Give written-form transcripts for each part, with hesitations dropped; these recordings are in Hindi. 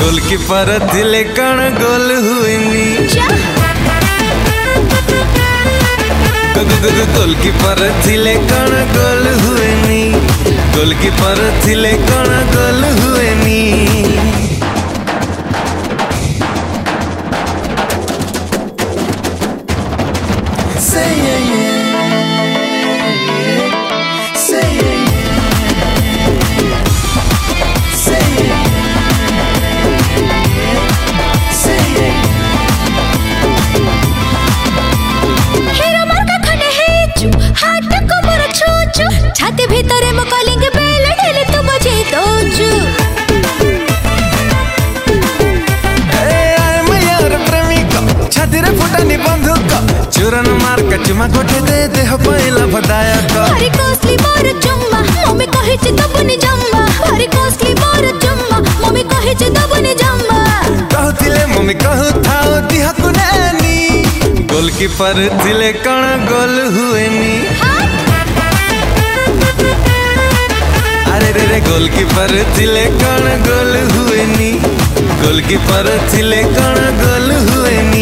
गोलकीपर थिले कण गोल हुएनी गोलकीपर थिले कण गोल हुएनी गोलकीपर थिले कण गोल हुएनी छाती भीतर मो कॉलिंग बेल ढेले तू बजे दोजू ए मयार प्रेमिका छाती रे फुटानी बंदूक चुरन मार कचमा गोटे दे देह पहिला भदायक हरी कोसली मोर चुम्मा मम्मी कहि छ दबनी जम्मा हरी कोसली मोर चुम्मा मम्मी कहि छ दबनी जम्मा कहतिले मम्मी कहू थाओ दिह कुनेनी गोलकीपर थिले कण गोल हुएनी अरे गोलकीपर थिले कण गोल हुएनी गोलकीपर थिले कण गोल हुएनी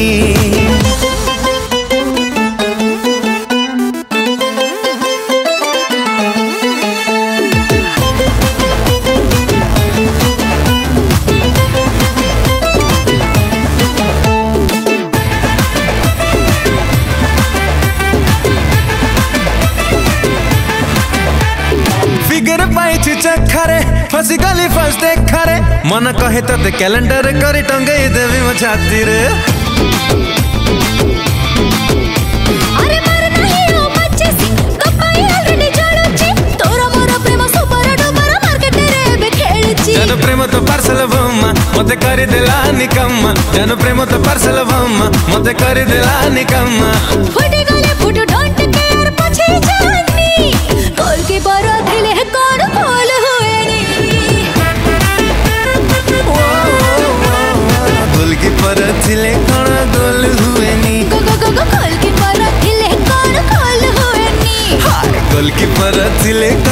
चखरे फसी गली फर्स्ट देखरे मन कहे तो कैलेंडर करी टंगे देवी मो छाती रे अरे मर नहीं ओ बच्चे सी कपाई ऑलरेडी जळुची तोरा मोरा प्रेम सुपर डुपर मार्केट रे बे खेळची जन प्रेम तो पार्सल भम्मा मते करी देला निकम्मा जन प्रेम तो पार्सल भम्मा मते करी देला निकम्मा फुटी गले फुट डोंट केयर पछी जानी गोलकीपर थिले कोण गोल हुएनी गोलकीपर थिले कण गोल हुएनी गोलकीपर थिले कण गोल हुएनी हाय गोलकीपर थिले